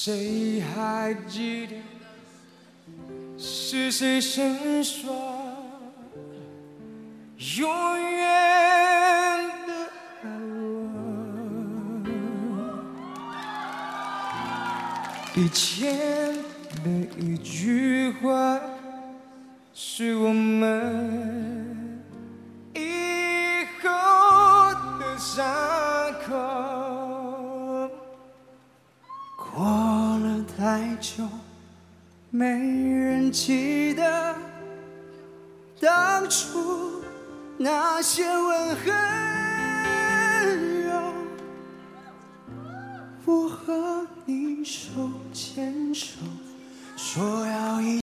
谁还记得是谁先说永远的爱我？以前的一句话是我们以后的伤口。过了太久，没人记得当初那些吻痕柔。我和你手牵手，说要一